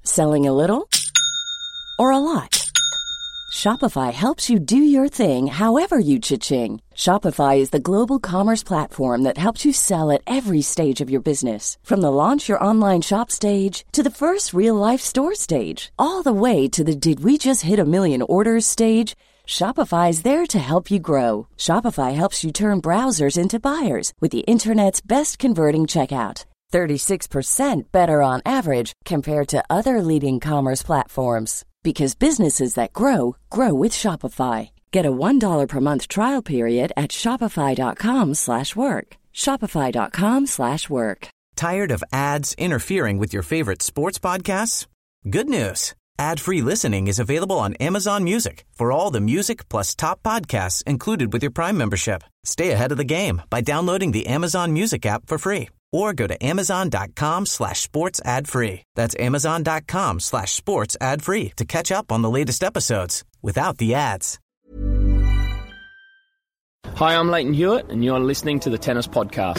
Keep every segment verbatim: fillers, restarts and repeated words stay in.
Selling a little or a lot? Shopify helps you do your thing however you cha-ching. Shopify is the global commerce platform that helps you sell at every stage of your business. From the launch your online shop stage to the first real-life store stage, all the way to the did we just hit a million orders stage. Shopify is there to help you grow. Shopify helps you turn browsers into buyers with the internet's best converting checkout. thirty-six percent better on average compared to other leading commerce platforms. Because businesses that grow, grow with Shopify. Get a one dollar per month trial period at shopify.com slash work. Shopify.com slash work. Tired of ads interfering with your favorite sports podcasts? Good news. Ad-free listening is available on Amazon Music for all the music plus top podcasts included with your Prime membership. Stay ahead of the game by downloading the Amazon Music app for free or go to amazon.com slash sports ad free. That's amazon.com slash sports ad free to catch up on the latest episodes without the ads. Hi, I'm Leighton Hewitt, and you're listening to the Tennis Podcast.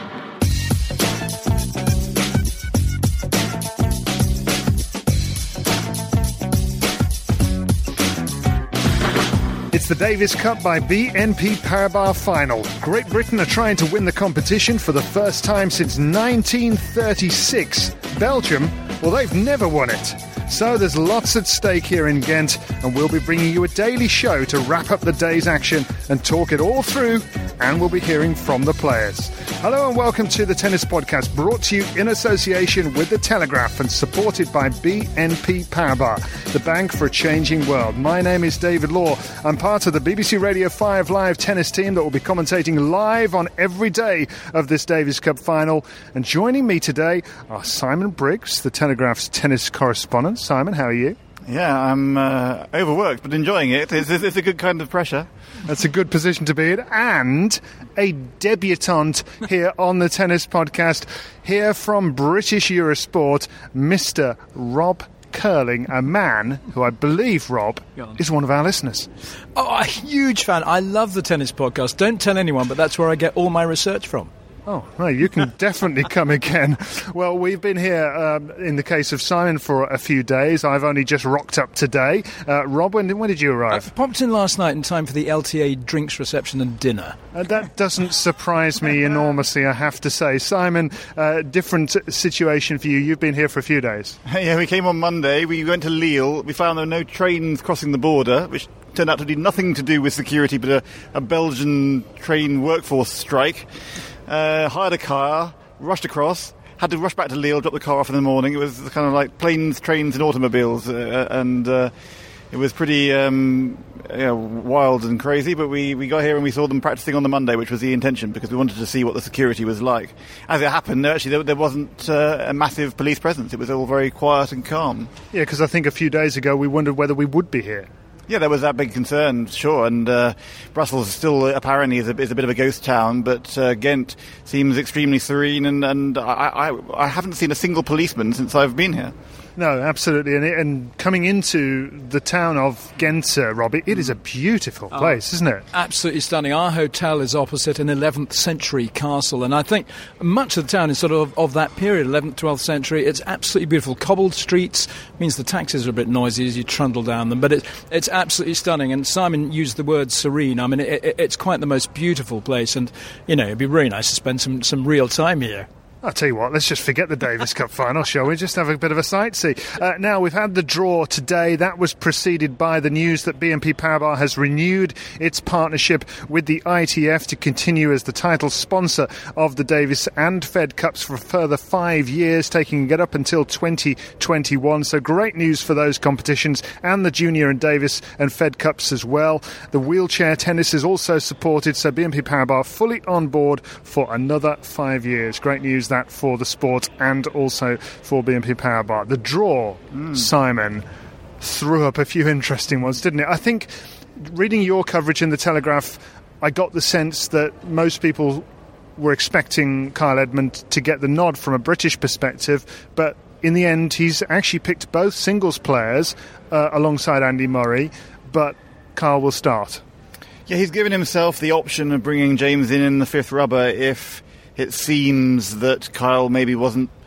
It's the Davis Cup by B N P Paribas final. Great Britain are trying to win the competition for the first time since nineteen thirty-six. Belgium, well, they've never won it. So there's lots at stake here in Ghent, and we'll be bringing you a daily show to wrap up the day's action and talk it all through, and we'll be hearing from the players. Hello and welcome to the Tennis Podcast, brought to you in association with The Telegraph and supported by B N P Paribas, the bank for a changing world. My name is David Law. I'm part of the B B C Radio five Live tennis team that will be commentating live on every day of this Davis Cup final. And joining me today are Simon Briggs, The Telegraph's tennis correspondent. Simon, how are you? Yeah, I'm uh, overworked, but enjoying it. It's, it's a good kind of pressure. That's a good position to be in. And a debutante here on the Tennis Podcast, here from British Eurosport, Mister Rob Curling, a man who I believe, Rob, is one of our listeners. Oh, a huge fan. I love the Tennis Podcast. Don't tell anyone, but that's where I get all my research from. Oh, right, you can definitely come again. Well, we've been here, um, in the case of Simon, for a few days. I've only just rocked up today. Uh, Rob, when, when did you arrive? I popped in last night in time for the L T A drinks reception and dinner. Uh, that doesn't surprise me enormously, I have to say. Simon, uh, different situation for you. You've been here for a few days. Yeah, we came on Monday. We went to Lille. We found there were no trains crossing the border, which turned out to be nothing to do with security, but a, a Belgian train workforce strike. Uh, hired a car, rushed across, had to rush back to Lille, drop the car off in the morning. It was kind of like planes, trains and automobiles, uh, and uh, it was pretty um, you know, wild and crazy, but we, we got here and we saw them practicing on the Monday, which was the intention, because we wanted to see what the security was like. As it happened, actually, there, there wasn't uh, a massive police presence. It was all very quiet and calm. Yeah, because I think a few days ago we wondered whether we would be here. Yeah, there was that big concern, sure, and uh, Brussels still uh, apparently is a, is a bit of a ghost town, but uh, Ghent seems extremely serene, and, and I, I, I haven't seen a single policeman since I've been here. No, absolutely, and, and coming into the town of Ghent, uh, Robbie, it is a beautiful place, oh, isn't it? Absolutely stunning. Our hotel is opposite an eleventh century castle, and I think much of the town is sort of of that period, eleventh, twelfth century. It's absolutely beautiful. Cobbled streets means the taxis are a bit noisy as you trundle down them, but it, it's absolutely stunning. And Simon used the word serene. I mean, it, it, it's quite the most beautiful place, and, you know, it'd be really nice to spend some, some real time here. I'll tell you what, let's just forget the Davis Cup final, shall we? Just have a bit of a sightsee. Uh, now, we've had the draw today. That was preceded by the news that B N P Paribas has renewed its partnership with the I T F to continue as the title sponsor of the Davis and Fed Cups for a further five years, taking it up until twenty twenty-one. So great news for those competitions and the Junior and Davis and Fed Cups as well. The wheelchair tennis is also supported, so B N P Paribas fully on board for another five years. Great news that for the sport and also for B N P Paribas. The draw, mm. Simon, threw up a few interesting ones, didn't it? I think, reading your coverage in the Telegraph, I got the sense that most people were expecting Kyle Edmund to get the nod from a British perspective, but in the end he's actually picked both singles players uh, alongside Andy Murray, but Kyle will start. Yeah, he's given himself the option of bringing James in in the fifth rubber if it seems that Kyle maybe wasn't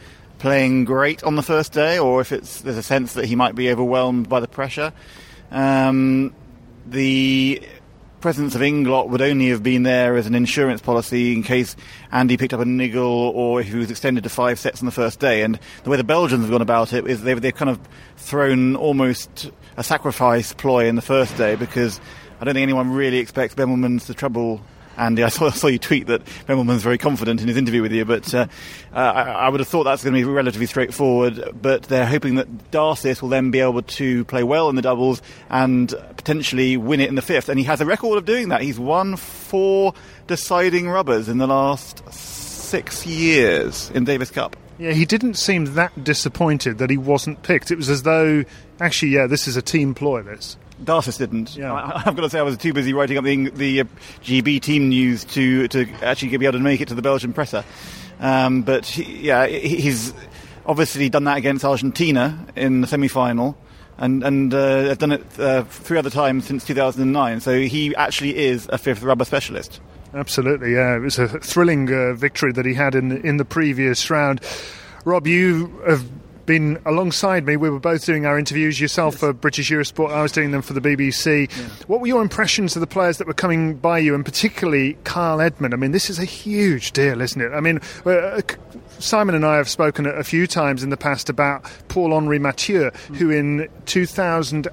playing great on the first day, or if it's there's a sense that he might be overwhelmed by the pressure. Um, the presence of Inglot would only have been there as an insurance policy in case Andy picked up a niggle or if he was extended to five sets on the first day. And the way the Belgians have gone about it is they've, they've kind of thrown almost a sacrifice ploy in the first day, because I don't think anyone really expects Ben Wilmans to trouble Andy. I saw, I saw you tweet that Ben Wilmans very confident in his interview with you, but uh, uh, I, I would have thought that's going to be relatively straightforward. But they're hoping that Darcis will then be able to play well in the doubles and potentially win it in the fifth. And he has a record of doing that. He's won four deciding rubbers in the last six years in Davis Cup. Yeah, he didn't seem that disappointed that he wasn't picked. It was as though, actually, yeah, this is a team ploy, this. Darcis didn't. Yeah. I, I've got to say I was too busy writing up the, the uh, G B team news to to actually be able to make it to the Belgian presser. Um, but he, yeah, he's obviously done that against Argentina in the semi-final, and and uh, have done it uh, three other times since two thousand nine. So he actually is a fifth rubber specialist. Absolutely, yeah. It was a thrilling uh, victory that he had in the, in the previous round. Rob, you have been alongside me. We were both doing our interviews, yourself yes. for British Eurosport, I was doing them for the B B C. Yeah. What were your impressions of the players that were coming by you, and particularly Kyle Edmund? I mean, this is a huge deal, isn't it? I mean, uh, Simon and I have spoken a few times in the past about Paul-Henri Mathieu, mm. who in two thousand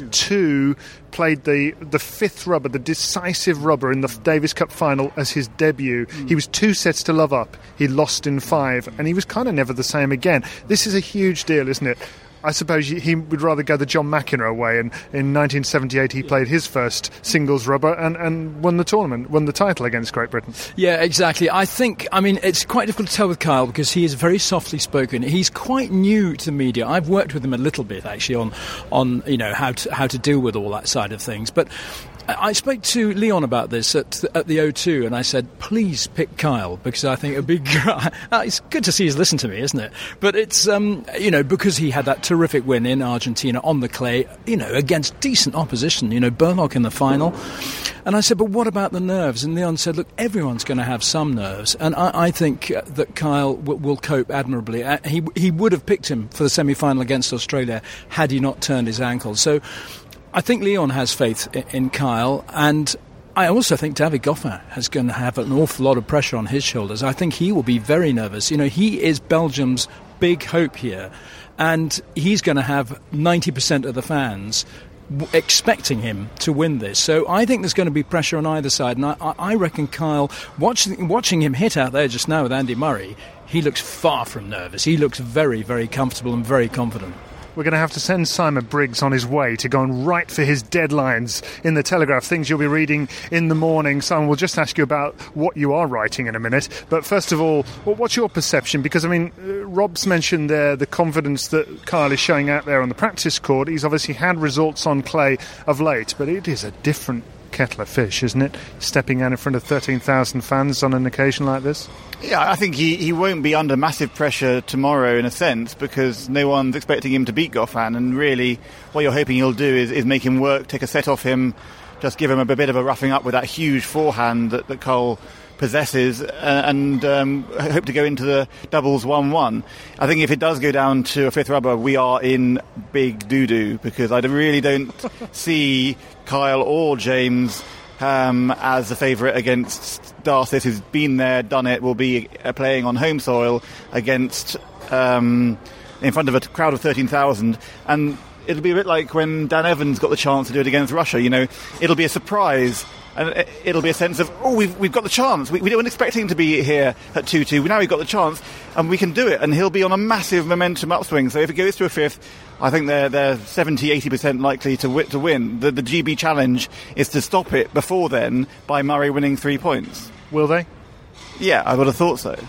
two played the, the fifth rubber, the decisive rubber in the Davis Cup final as his debut. Mm. He was two sets to love up. He lost in five, and he was kind of never the same again. This is a huge deal, isn't it? I suppose he would rather go the John McEnroe way, and in nineteen seventy-eight he played his first singles rubber and, and won the tournament, won the title against Great Britain. Yeah, exactly. I think, I mean, it's quite difficult to tell with Kyle because he is very softly spoken. He's quite new to the media. I've worked with him a little bit, actually, on, on you know, how to, how to deal with all that side of things. But I spoke to Leon about this at the, at the O two, and I said, please pick Kyle, because I think it would be great. It's good to see he's listened to me, isn't it? But it's, um, you know, because he had that terrific win in Argentina on the clay, you know, against decent opposition, you know, Burlock in the final. And I said, but what about the nerves? And Leon said, look, everyone's going to have some nerves. And I, I think that Kyle w- will cope admirably. Uh, he, he would have picked him for the semi-final against Australia had he not turned his ankle. So I think Leon has faith in Kyle, and I also think David Goffin is going to have an awful lot of pressure on his shoulders. I think he will be very nervous. You know, he is Belgium's big hope here, and he's going to have ninety percent of the fans w- expecting him to win this. So I think there's going to be pressure on either side, and I, I reckon Kyle, watching, watching him hit out there just now with Andy Murray, he looks far from nervous. He looks very, very comfortable and very confident. We're going to have to send Simon Briggs on his way to go and write for his deadlines in the Telegraph, things you'll be reading in the morning. Simon, we'll just ask you about what you are writing in a minute. But first of all, what's your perception? Because, I mean, Rob's mentioned there the confidence that Kyle is showing out there on the practice court. He's obviously had results on clay of late, but it is a different kettle of fish, isn't it? Stepping out in front of thirteen thousand fans on an occasion like this? Yeah, I think he, he won't be under massive pressure tomorrow in a sense, because no one's expecting him to beat Goffin, and really what you're hoping he'll do is, is make him work, take a set off him, just give him a bit of a roughing up with that huge forehand that, that Kyle possesses, uh, and um, hope to go into the doubles one one. I think if it does go down to a fifth rubber, we are in big doo-doo, because I really don't see Kyle or James um, as the favourite against Darcis, who's been there, done it, will be uh, playing on home soil against um, in front of a crowd of thirteen thousand, and it'll be a bit like when Dan Evans got the chance to do it against Russia. You know, it'll be a surprise, and it'll be a sense of, oh, we've we've got the chance. We, we weren't expecting him to be here at two two. Now we've got the chance, and we can do it. And he'll be on a massive momentum upswing. So if it goes to a fifth, I think they're they're seventy, eighty percent likely to win. To win. The, the G B challenge is to stop it before then by Murray winning three points. Will they? Yeah, I would have thought so.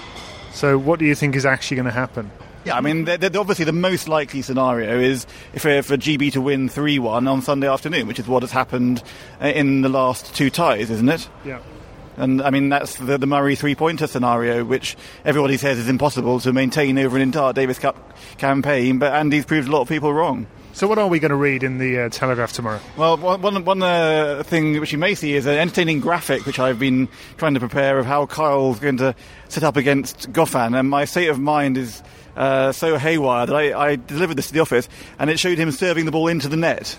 So what do you think is actually going to happen? Yeah, I mean, they're, they're obviously the most likely scenario is for, for G B to win three one on Sunday afternoon, which is what has happened in the last two ties, isn't it? Yeah. And, I mean, that's the, the Murray three-pointer scenario, which everybody says is impossible to maintain over an entire Davis Cup campaign, but Andy's proved a lot of people wrong. So what are we going to read in the uh, Telegraph tomorrow? Well, one, one uh, thing which you may see is an entertaining graphic which I've been trying to prepare of how Kyle's going to set up against Goffin, and my state of mind is uh, so haywire that I, I delivered this to the office, and it showed him serving the ball into the net.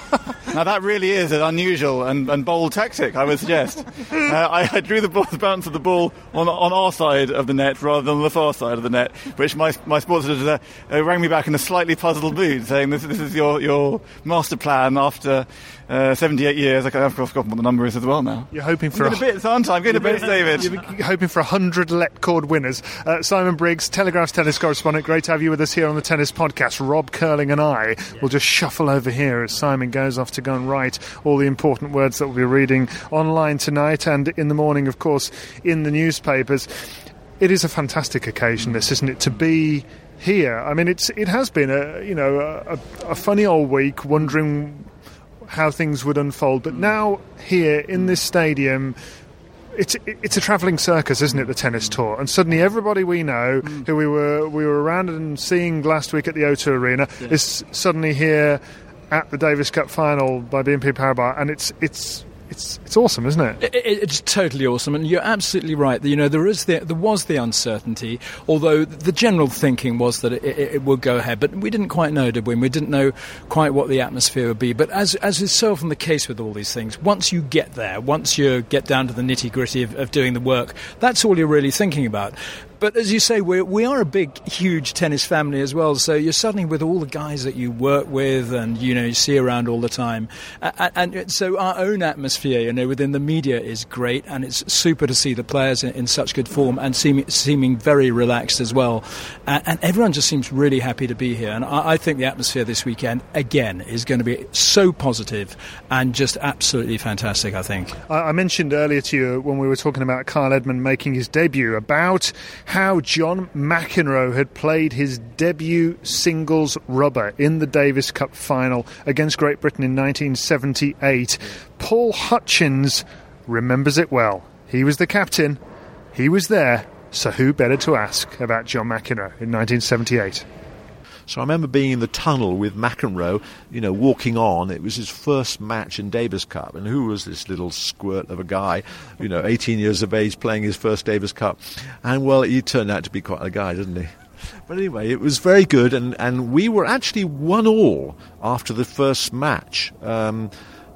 Now that really is an unusual and, and bold tactic, I would suggest. Uh, I, I drew the, ball, the bounce of the ball on on our side of the net rather than on the far side of the net, which my my sports editor uh, rang me back in a slightly puzzled mood, saying this this is your, your master plan after uh, seventy-eight years. I I've forgotten what the number is as well now. You're hoping for I'm getting a bit, aren't I? I'm getting a bit, David. You're hoping for a hundred Letcord winners. Uh, Simon Briggs, Telegraph's tennis correspondent. Great to have you with us here on the Tennis Podcast. Rob Curling and I will just shuffle over here as Simon goes off to go and write all the important words that we'll be reading online tonight and in the morning, of course, in the newspapers. It is a fantastic occasion, this, isn't it, to be here? I mean, it's it has been a you know a, a funny old week, wondering how things would unfold. But now here in this stadium, it's it's a travelling circus, isn't it? The tennis tour, and suddenly everybody we know, mm. who we were we were around and seeing last week at the O two Arena, yeah. is suddenly here at the Davis Cup final by B N P Paribas, and it's it's it's it's awesome, isn't it? it? It's totally awesome, and you're absolutely right. You know, there is the, there was the uncertainty, although the general thinking was that it, it, it would go ahead, but we didn't quite know, did we? We didn't know quite what the atmosphere would be. But as as is so often the case with all these things, once you get there, once you get down to the nitty gritty of, of doing the work, that's all you're really thinking about. But as you say, we we are a big, huge tennis family as well. So you're suddenly with all the guys that you work with and, you know, you see around all the time. And, and so our own atmosphere, you know, within the media is great. And it's super to see the players in, in such good form and seem, seeming very relaxed as well. And, and everyone just seems really happy to be here. And I, I think the atmosphere this weekend, again, is going to be so positive and just absolutely fantastic, I think. I, I mentioned earlier to you when we were talking about Kyle Edmund making his debut about how John McEnroe had played his debut singles rubber in the Davis Cup final against Great Britain in nineteen seventy-eight. Paul Hutchins remembers it well. He was the captain. He was there. So who better to ask about John McEnroe in nineteen seventy-eight? So I remember being in the tunnel with McEnroe, you know, walking on. It was his first match in Davis Cup. And who was this little squirt of a guy, you know, eighteen years of age, playing his first Davis Cup? And, well, he turned out to be quite a guy, didn't he? But anyway, it was very good. And, and we were actually one all after the first match. Um,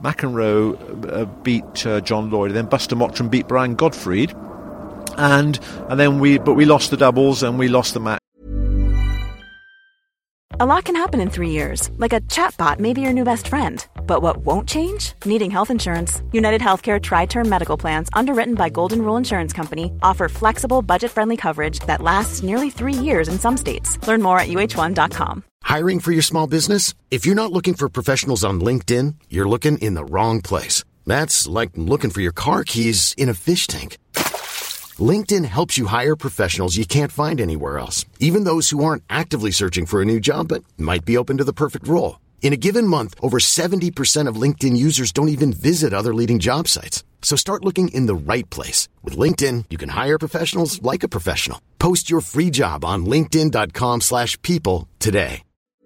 McEnroe uh, beat uh, John Lloyd, and then Buster Mottram beat Brian Gottfried. And, and then we, but we lost the doubles and we lost the match. A lot can happen in three years, like a chatbot may be your new best friend. But what won't change? Needing health insurance. United Healthcare Tri-Term Medical Plans, underwritten by Golden Rule Insurance Company, offer flexible, budget-friendly coverage that lasts nearly three years in some states. Learn more at U H one dot com. Hiring for your small business? If you're not looking for professionals on LinkedIn, you're looking in the wrong place. That's like looking for your car keys in a fish tank. LinkedIn helps you hire professionals you can't find anywhere else, even those who aren't actively searching for a new job but might be open to the perfect role. In a given month, over seventy percent of LinkedIn users don't even visit other leading job sites. So start looking in the right place. With LinkedIn, you can hire professionals like a professional. Post your free job on linkedin dot com slash people today.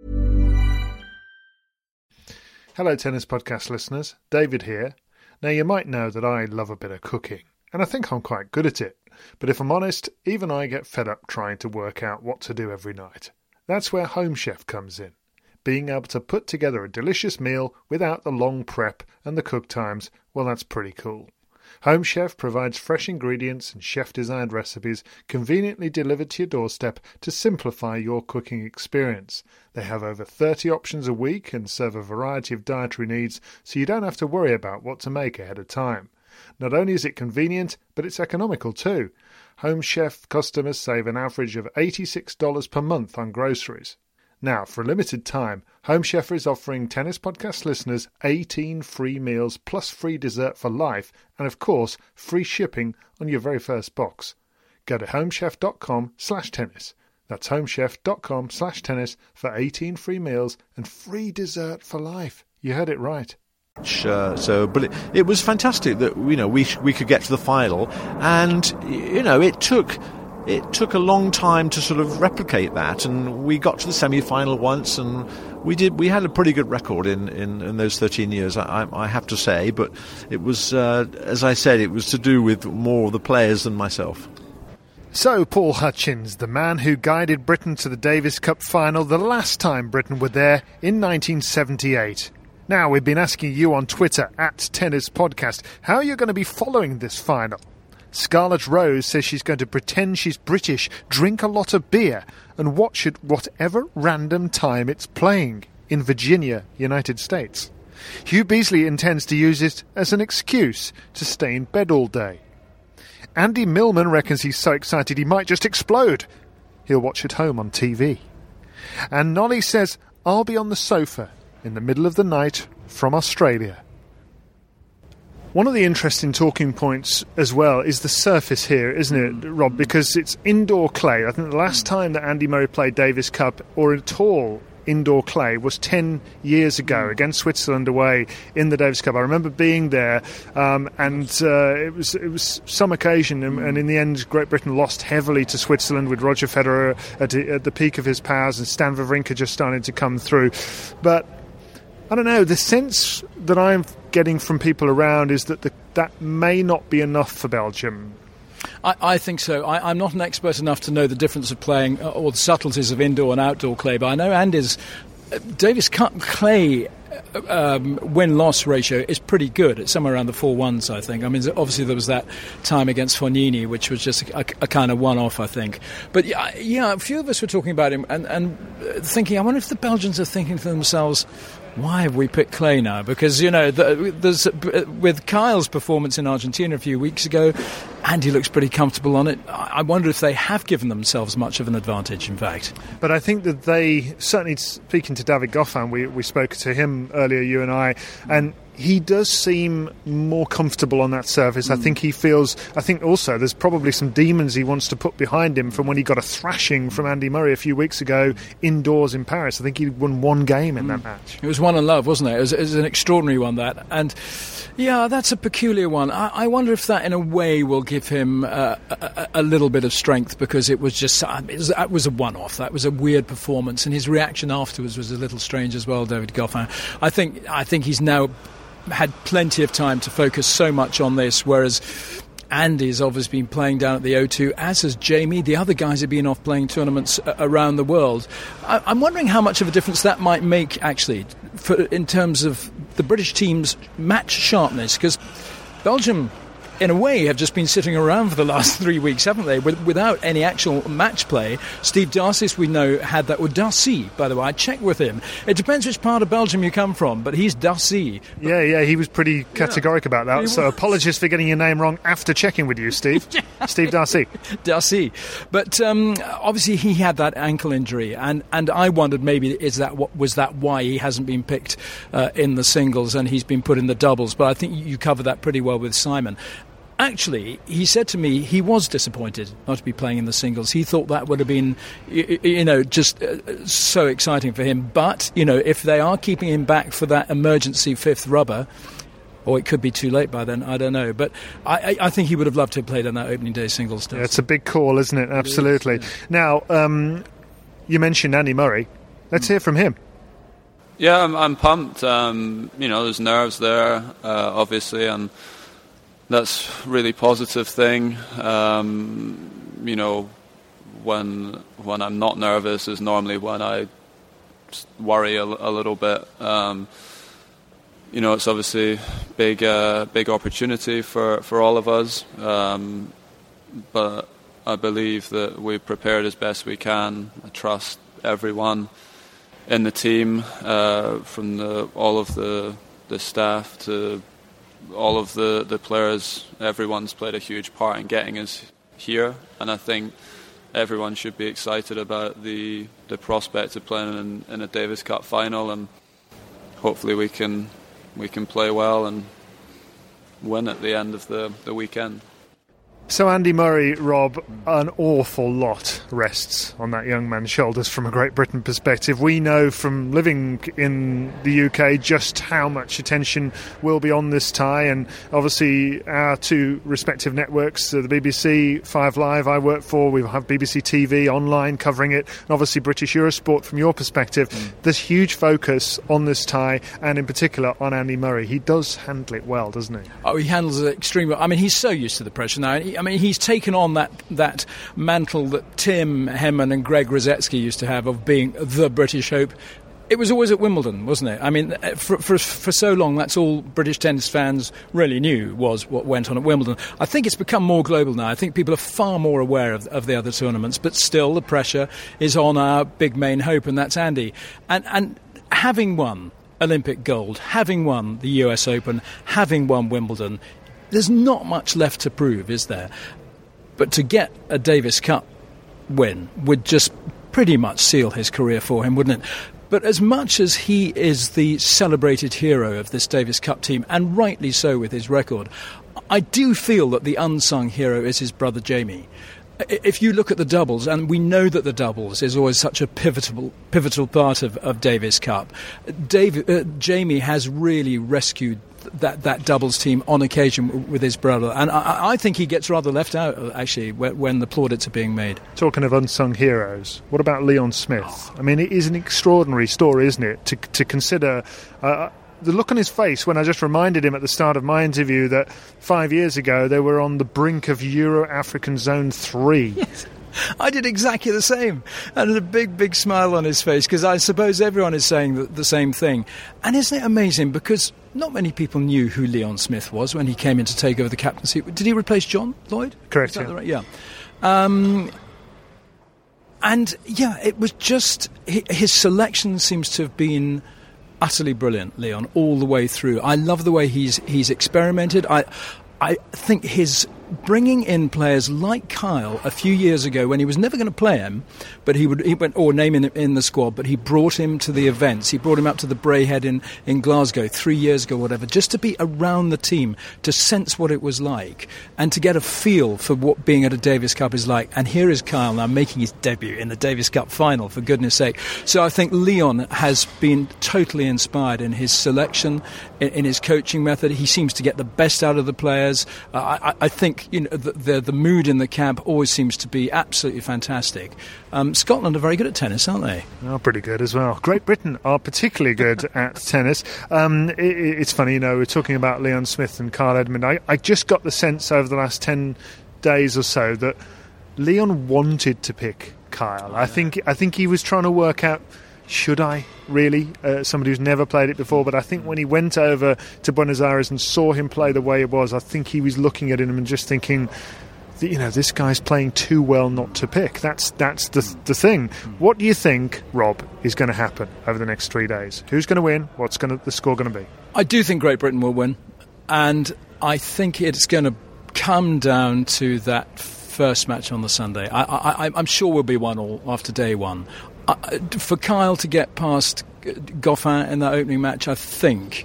Hello, Tennis Podcast listeners. David here. Now, you might know that I love a bit of cooking, and I think I'm quite good at it. But if I'm honest, even I get fed up trying to work out what to do every night. That's where Home Chef comes in. Being able to put together a delicious meal without the long prep and the cook times, well, that's pretty cool. Home Chef provides fresh ingredients and chef-designed recipes conveniently delivered to your doorstep to simplify your cooking experience. They have over thirty options a week and serve a variety of dietary needs, so you don't have to worry about what to make ahead of time. Not only is it convenient, but it's economical too. Home Chef customers save an average of eighty-six dollars per month on groceries. Now, for a limited time, Home Chef is offering Tennis Podcast listeners eighteen free meals plus free dessert for life and, of course, free shipping on your very first box. Go to homechef.com slash tennis. That's homechef.com slash tennis for eighteen free meals and free dessert for life. You heard it right. Uh, so, but it, it was fantastic that, you know, we we could get to the final, and you know it took it took a long time to sort of replicate that, and we got to the semi-final once, and we did we had a pretty good record in, in, in those thirteen years, I, I have to say. But it was, uh, as I said, it was to do with more of the players than myself. So, Paul Hutchins, the man who guided Britain to the Davis Cup final the last time Britain were there in nineteen seventy-eight. Now, we've been asking you on Twitter, at Tennis Podcast, how you're going to be following this final. Scarlett Rose says she's going to pretend she's British, drink a lot of beer, and watch it whatever random time it's playing in Virginia, United States. Hugh Beasley intends to use it as an excuse to stay in bed all day. Andy Millman reckons he's so excited he might just explode. He'll watch at home on T V. And Nolly says, I'll be on the sofa in the middle of the night from Australia. One of the interesting talking points as well is the surface here, isn't it, Rob? Because it's indoor clay. I think the last time that Andy Murray played Davis Cup, or at all indoor clay, was ten years ago against Switzerland away in the Davis Cup. I remember being there, um, and uh, it was it was some occasion, and, and in the end Great Britain lost heavily to Switzerland with Roger Federer at, at the peak of his powers and Stan Wawrinka just starting to come through. But I don't know, the sense that I'm getting from people around is that the, that may not be enough for Belgium. I, I think so. I, I'm not an expert enough to know the difference of playing uh, or the subtleties of indoor and outdoor clay, but I know Andy's uh, Davis Cup clay um, win-loss ratio is pretty good. It's somewhere around the four ones, I think. I mean, obviously there was that time against Fognini, which was just a, a, a kind of one-off, I think. But yeah, yeah, a few of us were talking about him and, and thinking, I wonder if the Belgians are thinking to themselves, why have we picked clay now? Because, you know, the, there's, with Kyle's performance in Argentina a few weeks ago, Andy looks pretty comfortable on it. I wonder if they have given themselves much of an advantage, in fact. But I think that they, certainly speaking to David Goffin, we, we spoke to him earlier, you and I, and he does seem more comfortable on that surface. Mm. I think he feels, I think also there's probably some demons he wants to put behind him from when he got a thrashing from Andy Murray a few weeks ago indoors in Paris. I think he won one game in mm. that match. It was one on love, wasn't it? It was, it was an extraordinary one, that. And yeah, that's a peculiar one. I, I wonder if that in a way will give him uh, a, a little bit of strength, because it was just, it was, that was a one-off. That was a weird performance, and his reaction afterwards was a little strange as well, David Goffin. I think, I think he's now had plenty of time to focus so much on this, whereas Andy's obviously been playing down at the O two, as has Jamie. The other guys have been off playing tournaments around the world. I- I'm wondering how much of a difference that might make, actually, for, in terms of the British team's match sharpness, because Belgium, in a way, have just been sitting around for the last three weeks, haven't they, with, without any actual match play. Steve Darcy, we know, had that. Or Darcy, by the way, I checked with him. It depends which part of Belgium you come from, but he's Darcy. Yeah, yeah, he was pretty categoric yeah, about that. So apologies for getting your name wrong after checking with you, Steve. Steve Darcy. Darcy. But um, obviously he had that ankle injury, and, and I wondered maybe is that what was that why he hasn't been picked uh, in the singles and he's been put in the doubles. But I think you cover that pretty well with Simon. Actually, he said to me he was disappointed not to be playing in the singles. He thought that would have been, you know, just uh, so exciting for him. But, you know, if they are keeping him back for that emergency fifth rubber, or it could be too late by then, I don't know. But I, I think he would have loved to have played on that opening day singles. Yeah, it's a big call, isn't it? Absolutely. It is, yeah. Now, um, you mentioned Andy Murray. Let's hear from him. Yeah, I'm, I'm pumped. Um, you know, there's nerves there, uh, obviously, and that's a really positive thing. Um, you know, when when I'm not nervous is normally when I worry a, a little bit. Um, you know, it's obviously big, uh, big opportunity for, for all of us. Um, but I believe that we've prepared as best we can. I trust everyone in the team, uh, from the all of the the staff to all of the, the players. Everyone's played a huge part in getting us here, and I think everyone should be excited about the the prospect of playing in, in a Davis Cup final, and hopefully we can we can play well and win at the end of the, the weekend. So Andy Murray, Rob, an awful lot rests on that young man's shoulders from a Great Britain perspective. We know from living in the U K just how much attention will be on this tie, and obviously our two respective networks, uh, the B B C, Five Live I work for, we have B B C T V online covering it, and obviously British Eurosport from your perspective. Mm. There's huge focus on this tie, and in particular on Andy Murray. He does handle it well, doesn't he? Oh, he handles it extremely well. I mean, he's so used to the pressure now. He, I mean, he's taken on that that mantle that Tim Henman and Greg Rosetsky used to have of being the British hope. It was always at Wimbledon, wasn't it? I mean, for, for for so long, that's all British tennis fans really knew was what went on at Wimbledon. I think it's become more global now. I think people are far more aware of, of the other tournaments, but still the pressure is on our big main hope, and that's Andy. And and having won Olympic gold, having won the U S Open, having won Wimbledon, there's not much left to prove, is there? But to get a Davis Cup win would just pretty much seal his career for him, wouldn't it? But as much as he is the celebrated hero of this Davis Cup team, and rightly so with his record, I do feel that the unsung hero is his brother Jamie. If you look at the doubles, and we know that the doubles is always such a pivotal pivotal part of, of Davis Cup, David, uh, Jamie has really rescued that, that doubles team on occasion with his brother. And I, I think he gets rather left out, actually, when, when the plaudits are being made. Talking of unsung heroes, what about Leon Smith? I mean, it is an extraordinary story, isn't it, to, to consider... Uh, the look on his face when I just reminded him at the start of my interview that five years ago they were on the brink of Euro-African Zone three. Yes. I did exactly the same. And a big, big smile on his face, because I suppose everyone is saying the, the same thing. And isn't it amazing? Because not many people knew who Leon Smith was when he came in to take over the captaincy. Did he replace John Lloyd? Correct, yeah. Right? Yeah. Um, and, yeah, it was just... His selection seems to have been... utterly brilliant, Leon, all the way through. I love the way he's he's experimented. I I think his bringing in players like Kyle a few years ago when he was never going to play him, but he would he went or name him in the squad, but he brought him to the events. He brought him up to the Braehead in, in Glasgow three years ago, whatever, just to be around the team, to sense what it was like, and to get a feel for what being at a Davis Cup is like. And here is Kyle now making his debut in the Davis Cup final, for goodness sake. So I think Leon has been totally inspired in his selection, in, in his coaching method. He seems to get the best out of the players. Uh, I, I think you know the, the the mood in the camp always seems to be absolutely fantastic. Um, Scotland are very good at tennis, aren't they? Oh, pretty good as well. Great Britain are particularly good at tennis. Um, it, it's funny, you know, we're talking about Leon Smith and Kyle Edmund. I, I just got the sense over the last ten days or so that Leon wanted to pick Kyle. I think I think he was trying to work out, should I really? Uh, somebody who's never played it before. But I think when he went over to Buenos Aires and saw him play the way it was, I think he was looking at him and just thinking, you know, this guy's playing too well not to pick. That's that's the the thing. What do you think, Rob, is going to happen over the next three days? Who's going to win? What's going to, the score going to be? I do think Great Britain will win, and I think it's going to come down to that first match on the Sunday. I, I, I'm sure we'll be one all after day one. Uh, for Kyle to get past Goffin in that opening match, I think,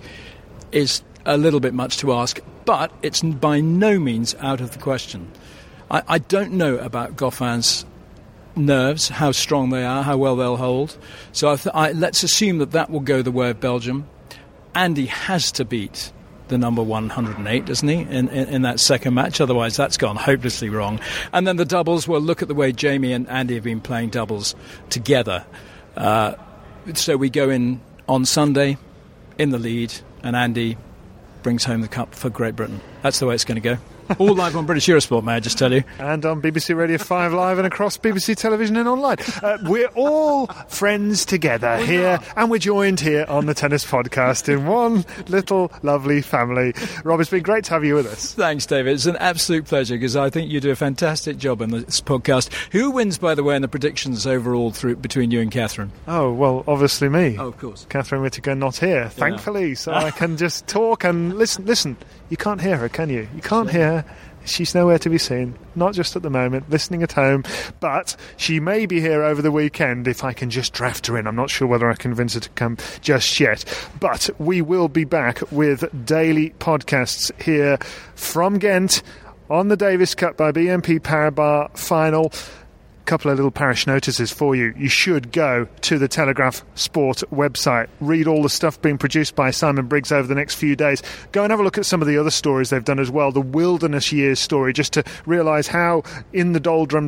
is a little bit much to ask, but it's by no means out of the question. I, I don't know about Goffin's nerves, how strong they are, how well they'll hold. So I th- I, let's assume that that will go the way of Belgium. Andy has to beat the number one hundred eight, doesn't he, in, in, in that second match? Otherwise, that's gone hopelessly wrong. And then the doubles, well, look at the way Jamie and Andy have been playing doubles together. Uh, so we go in on Sunday in the lead, and Andy brings home the cup for Great Britain. That's the way it's going to go. All live on British Eurosport, may I just tell you. And on B B C Radio five Live and across B B C Television and online. Uh, we're all friends together we here, are. And we're joined here on the Tennis Podcast in one little lovely family. Rob, it's been great to have you with us. Thanks, David. It's an absolute pleasure, because I think you do a fantastic job on this podcast. Who wins, by the way, in the predictions overall through between you and Catherine? Oh, well, obviously me. Oh, of course. Catherine Whittaker not here, thankfully, yeah. So I can just talk and listen. Listen, you can't hear her, can you? You can't hear her. She's nowhere to be seen, not just at the moment, listening at home, but she may be here over the weekend if I can just draft her in. I'm not sure whether I convince her to come just yet, but we will be back with daily podcasts here from Ghent on the Davis Cup by B N P Paribas final. Couple of little parish notices for you. You should go to the Telegraph Sport website, read all the stuff being produced by Simon Briggs over the next few days. Go and have a look at some of the other stories they've done as well. The Wilderness Years story, just to realise how in the doldrums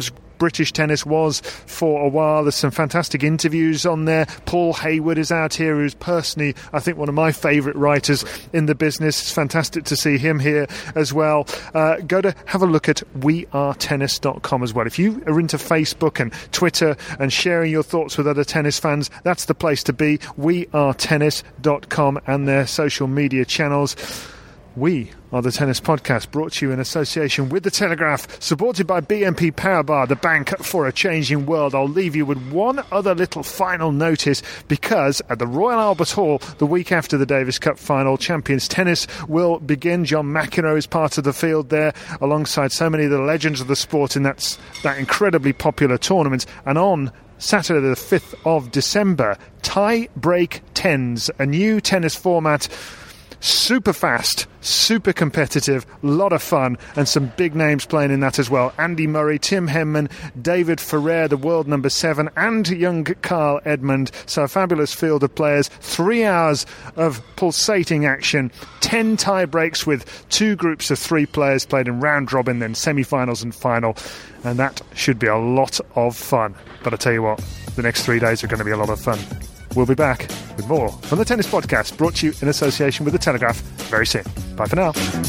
British tennis was for a while. There's some fantastic interviews on there. Paul Hayward is out here, who's personally, I think, one of my favourite writers in the business. It's fantastic to see him here as well. Uh, go to have a look at we are tennis dot com as well. If you are into Facebook and Twitter and sharing your thoughts with other tennis fans, that's the place to be. we are tennis dot com and their social media channels. We are the Tennis Podcast, brought to you in association with The Telegraph, supported by B N P Paribas, the bank for a changing world. I'll leave you with one other little final notice, because at the Royal Albert Hall, the week after the Davis Cup final, Champions Tennis will begin. John McEnroe is part of the field there, alongside so many of the legends of the sport in that, that incredibly popular tournament. And on Saturday the fifth of December, tie break tens, a new tennis format. Super fast, super competitive, lot of fun, and some big names playing in that as well. Andy Murray, Tim Henman, David Ferrer, the world number seven, and young Carl Edmund. So a fabulous field of players. Three hours of pulsating action. Ten tie breaks with two groups of three players played in round robin, then semi-finals and final. And that should be a lot of fun. But I tell you what, the next three days are going to be a lot of fun. We'll be back with more from the Tennis Podcast, brought to you in association with The Telegraph very soon. Bye for now.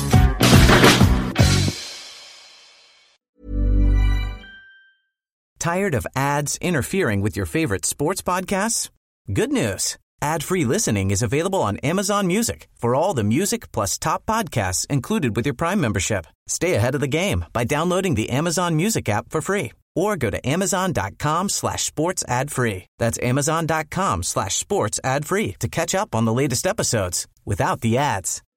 Tired of ads interfering with your favorite sports podcasts? Good news. Ad-free listening is available on Amazon Music for all the music plus top podcasts included with your Prime membership. Stay ahead of the game by downloading the Amazon Music app for free, or go to amazon.com slash sports ad free. That's amazon.com slash sports ad free to catch up on the latest episodes without the ads.